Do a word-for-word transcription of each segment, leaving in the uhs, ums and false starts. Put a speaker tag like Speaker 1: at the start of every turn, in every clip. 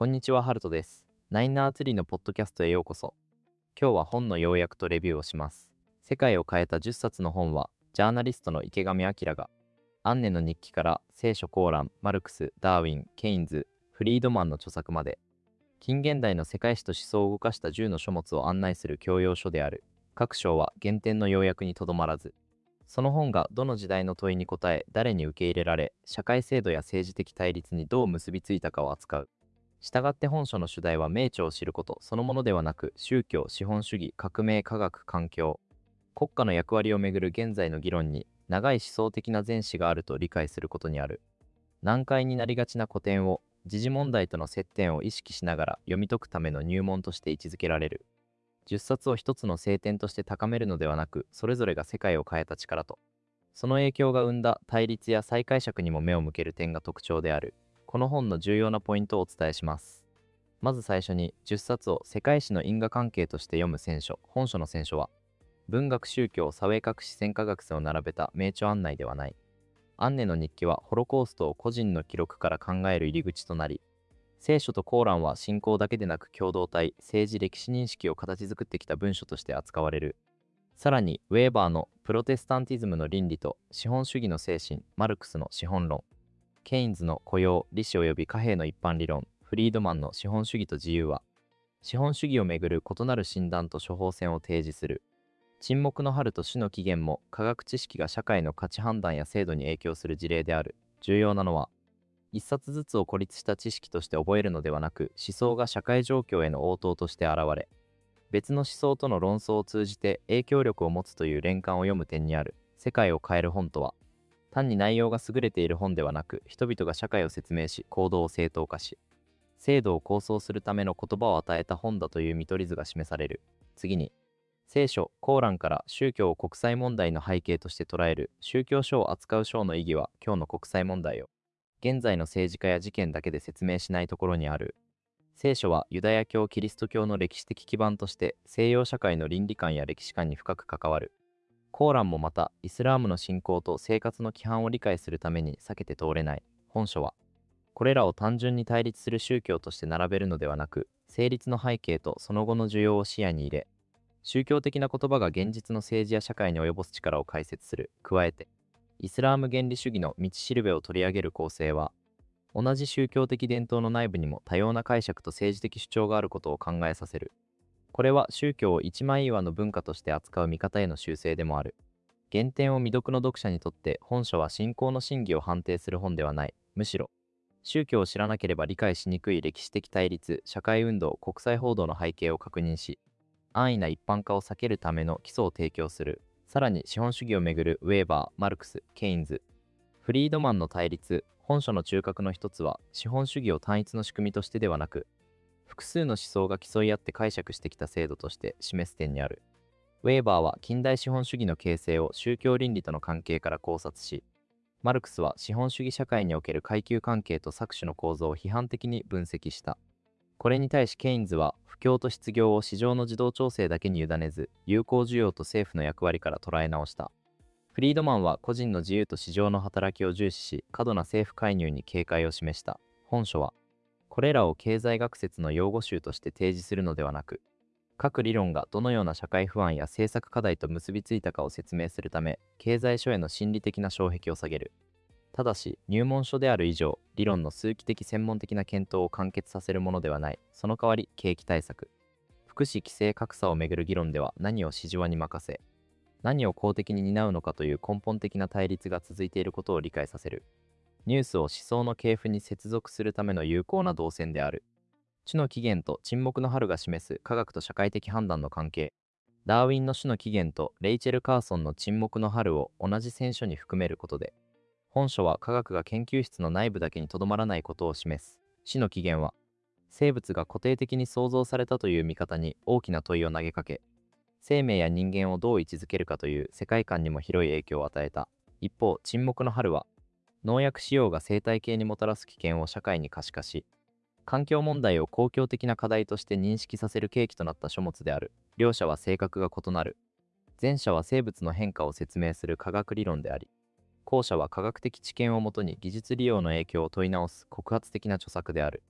Speaker 1: こんにちは、ハルトです。ナインナーツリーのポッドキャストへようこそ。今日は本の要約とレビューをします。世界を変えたじゅっさつの本は、ジャーナリストの池上彰が、アンネの日記から聖書コーラン、マルクス、ダーウィン、ケインズ、フリードマンの著作まで、近現代の世界史と思想を動かしたじゅうの書物を案内する教養書である。各章は原点の要約にとどまらず、その本がどの時代の問いに答え、誰に受け入れられ、社会制度や政治的対立にどう結びついたかを扱う。したがって本書の主題は名著を知ることそのものではなく、宗教、資本主義、革命、科学、環境、国家の役割をめぐる現在の議論に長い思想的な前史があると理解することにある。難解になりがちな古典を時事問題との接点を意識しながら読み解くための入門として位置づけられる。じゅっさつを一つの聖典として高めるのではなく、それぞれが世界を変えた力と、その影響が生んだ対立や再解釈にも目を向ける点が特徴である。この本の重要なポイントをお伝えします。まず最初に、じゅっさつを世界史の因果関係として読む選書。本書の選書は、文学、宗教、サウェイ学、自然科学史を並べた名著案内ではない。アンネの日記はホロコーストを個人の記録から考える入り口となり、聖書とコーランは信仰だけでなく共同体、政治歴史認識を形作ってきた文書として扱われる。さらに、ウェーバーのプロテスタンティズムの倫理と資本主義の精神、マルクスの資本論、ケインズの雇用、利子及び貨幣の一般理論、フリードマンの資本主義と自由は、資本主義をめぐる異なる診断と処方箋を提示する。沈黙の春と死の起源も科学知識が社会の価値判断や制度に影響する事例である。重要なのは、一冊ずつを孤立した知識として覚えるのではなく、思想が社会状況への応答として現れ、別の思想との論争を通じて影響力を持つという連関を読む点にある。世界を変える本とは、単に内容が優れている本ではなく、人々が社会を説明し、行動を正当化し、制度を構想するための言葉を与えた本だという見取り図が示される。次に、聖書、コーランから宗教を国際問題の背景として捉える宗教書を扱う章の意義は、今日の国際問題を現在の政治家や事件だけで説明しないところにある。聖書はユダヤ教、キリスト教の歴史的基盤として西洋社会の倫理観や歴史観に深く関わる。コーランもまたイスラームの信仰と生活の規範を理解するために避けて通れない。本書はこれらを単純に対立する宗教として並べるのではなく、成立の背景とその後の需要を視野に入れ、宗教的な言葉が現実の政治や社会に及ぼす力を解説する。加えて、イスラーム原理主義の道しるべを取り上げる構成は、同じ宗教的伝統の内部にも多様な解釈と政治的主張があることを考えさせる。これは宗教を一枚岩の文化として扱う見方への修正でもある。原点を未読の読者にとって本書は信仰の真偽を判定する本ではない。むしろ、宗教を知らなければ理解しにくい歴史的対立、社会運動、国際報道の背景を確認し、安易な一般化を避けるための基礎を提供する。さらに資本主義をめぐるウェーバー、マルクス、ケインズ、フリードマンの対立。本書の中核の一つは、資本主義を単一の仕組みとしてではなく、複数の思想が競い合って解釈してきた制度として示す点にある。ウェーバーは近代資本主義の形成を宗教倫理との関係から考察し、マルクスは資本主義社会における階級関係と搾取の構造を批判的に分析した。これに対しケインズは、不況と失業を市場の自動調整だけに委ねず、有効需要と政府の役割から捉え直した。フリードマンは個人の自由と市場の働きを重視し、過度な政府介入に警戒を示した。本書は、これらを経済学説の用語集として提示するのではなく、各理論がどのような社会不安や政策課題と結びついたかを説明するため、経済書への心理的な障壁を下げる。ただし、入門書である以上、理論の数奇的専門的な検討を完結させるものではない。その代わり、景気対策、福祉規制格差をめぐる議論では何を市場に任せ、何を公的に担うのかという根本的な対立が続いていることを理解させる。ニュースを思想の系譜に接続するための有効な動線である。種の起源と沈黙の春が示す科学と社会的判断の関係。ダーウィンの種の起源とレイチェル・カーソンの沈黙の春を同じ選書に含めることで、本書は科学が研究室の内部だけにとどまらないことを示す。種の起源は、生物が固定的に創造されたという見方に大きな問いを投げかけ、生命や人間をどう位置づけるかという世界観にも広い影響を与えた。一方、沈黙の春は、農薬使用が生態系にもたらす危険を社会に可視化し、環境問題を公共的な課題として認識させる契機となった書物である。両者は性格が異なる。前者は生物の変化を説明する科学理論であり、後者は科学的知見をもとに技術利用の影響を問い直す告発的な著作である。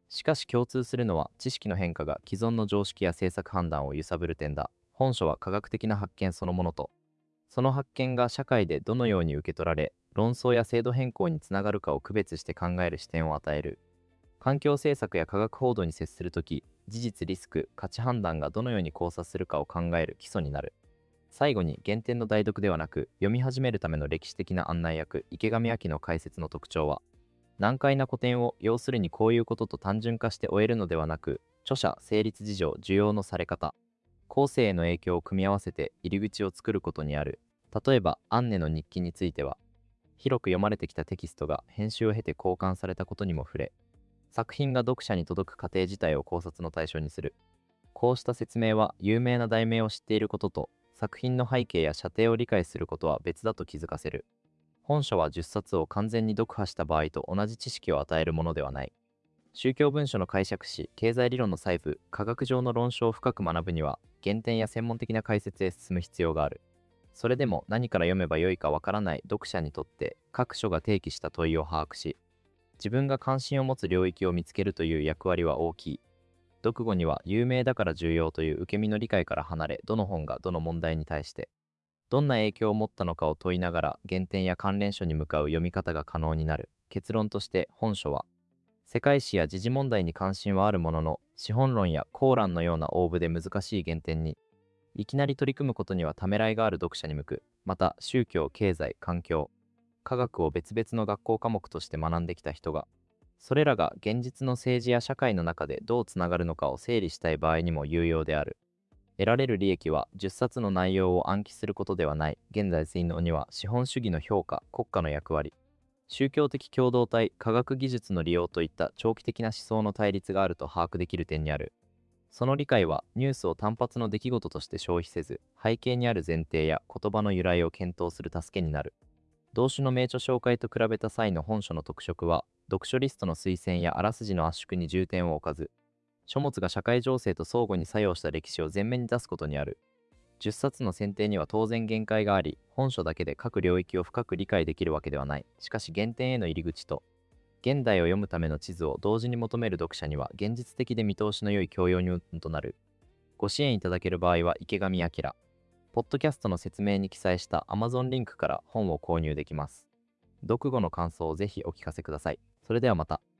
Speaker 1: しかし共通するのは、知識の変化が既存の常識や政策判断を揺さぶる点だ。本書は科学的な発見そのものと、その発見が社会でどのように受け取られ、論争や制度変更につながるかを区別して考える視点を与える。環境政策や科学報道に接するとき、事実、リスク、価値判断がどのように交差するかを考える基礎になる。最後に、原点の代読ではなく、読み始めるための歴史的な案内役、池上彰の解説の特徴は、難解な古典を要するにこういうことと単純化して終えるのではなく、著者、成立事情、需要のされ方、後世への影響を組み合わせて入り口を作ることにある。例えば、アンネの日記については、広く読まれてきたテキストが編集を経て交換されたことにも触れ、作品が読者に届く過程自体を考察の対象にする。こうした説明は、有名な題名を知っていることと、作品の背景や射程を理解することは別だと気づかせる。本書はじゅっさつを完全に読破した場合と同じ知識を与えるものではない。宗教文書の解釈史、経済理論の細部、科学上の論証を深く学ぶには、原点や専門的な解説へ進む必要がある。それでも何から読めばよいかわからない読者にとって、各書が提起した問いを把握し、自分が関心を持つ領域を見つけるという役割は大きい。読後には有名だから重要という受け身の理解から離れ、どの本がどの問題に対して、どんな影響を持ったのかを問いながら原点や関連書に向かう読み方が可能になる。結論として本書は、世界史や時事問題に関心はあるものの、資本論やコーランのような大部で難しい原点に、いきなり取り組むことにはためらいがある読者に向く。また、宗教、経済、環境、科学を別々の学校科目として学んできた人が、それらが現実の政治や社会の中でどうつながるのかを整理したい場合にも有用である。得られる利益はじゅっさつの内容を暗記することではない。現在推能には資本主義の評価、国家の役割、宗教的共同体、科学技術の利用といった長期的な思想の対立があると把握できる点にある。その理解はニュースを単発の出来事として消費せず、背景にある前提や言葉の由来を検討する助けになる。同種の名著紹介と比べた際の本書の特色は、読書リストの推薦やあらすじの圧縮に重点を置かず、書物が社会情勢と相互に作用した歴史を前面に出すことにある。じゅっさつの選定には当然限界があり、本書だけで各領域を深く理解できるわけではない。しかし原点への入り口と、現代を読むための地図を同時に求める読者には現実的で見通しの良い教養入門となる。ご支援いただける場合は池上彰。ポッドキャストの説明に記載した Amazon リンクから本を購入できます。読後の感想をぜひお聞かせください。それではまた。